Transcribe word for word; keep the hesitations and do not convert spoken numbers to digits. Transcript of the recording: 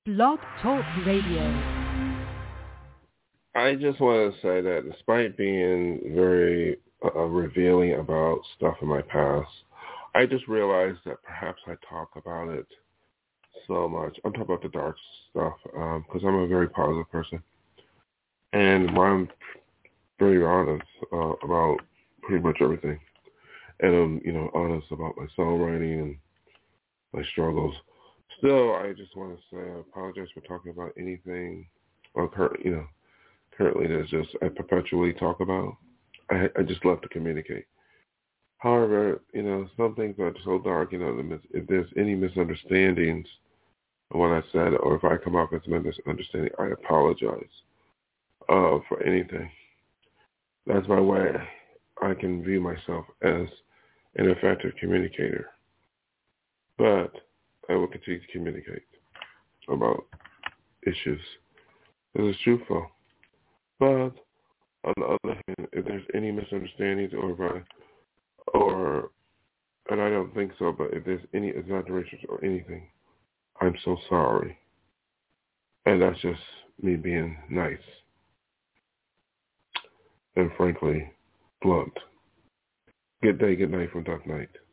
Blog Talk Radio. I just want to say that despite being very uh, revealing about stuff in my past, I just realized that perhaps I talk about it so much. I'm talking about the dark stuff because um, I'm a very positive person. And I'm very honest uh, about pretty much everything. And I'm, you know, honest about my songwriting and my struggles. Still, I just want to say I apologize for talking about anything, or you know, currently that's just I perpetually talk about. I, I just love to communicate. However, you know, some things are so dark. You know, if there's any misunderstandings of what I said, or if I come off as a misunderstanding, I apologize uh, for anything. That's my way. I can view myself as an effective communicator, but I will continue to communicate about issues. This is truthful. But on the other hand, if there's any misunderstandings or if I, or, and I don't think so, but if there's any exaggerations or anything, I'm so sorry. And that's just me being nice. And frankly, blunt. Good day, good night from Dark Knight.